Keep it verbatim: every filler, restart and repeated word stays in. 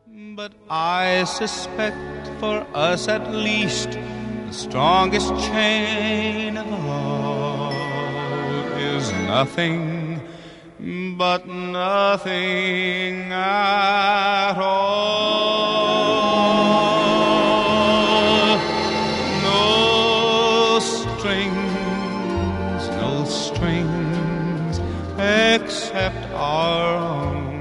But I suspect for us at least the strongest chain of all is nothing, but nothing at all. No strings, no strings except our own.